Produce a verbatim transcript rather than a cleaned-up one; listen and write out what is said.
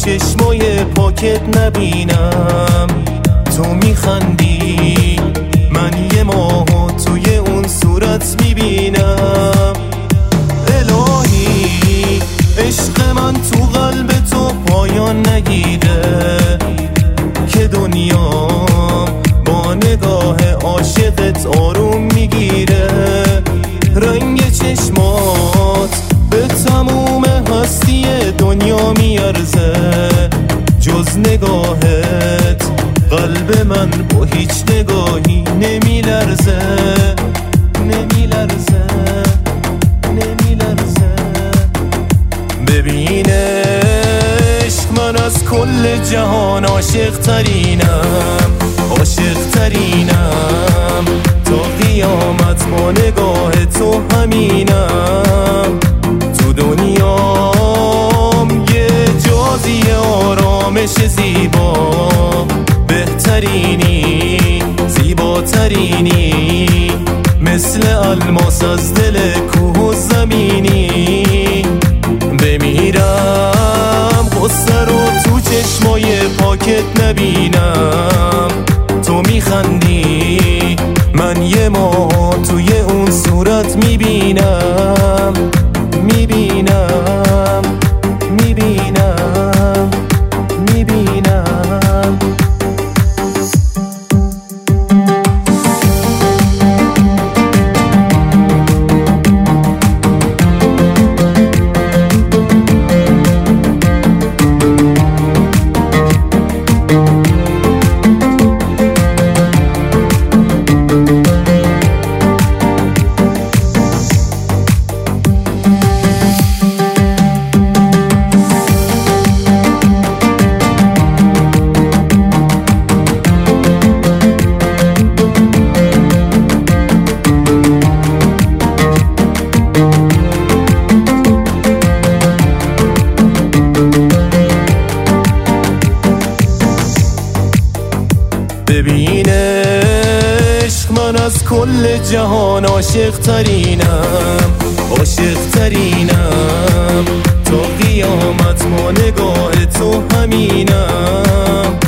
چشمای پاکت نبینم. تو میخندی من یه ماهو توی اون صورت میبینم. الهی عشق من تو قلب تو پایان نگیره، که دنیام با نگاه عاشقت آروم میگیره. رنگ چشمات به تموم هستی دنیا میارزه، جز نگاهت قلب من با هیچ نگاهی نمیلرزه. نمیلرزه نمیلرزه ببین عشق من از کل جهان عاشق ترینم، عاشق ترینم تا قیامت با نگاه تو همینم. تو دنیام یه جازی آرامش زیبا، بهترینی زیباترینی، مثل الماس از دل کوه و زمینی. بمیرم غصه رو تو چشمای پاکت نبینم. تو میخندی من یه ماه توی اون صورت میبینم. میبینم میبینم میبینم ببین عشق من از کل جهان عاشق ترینم، عاشق ترینم تا قیامت ما نگاه تو همینم.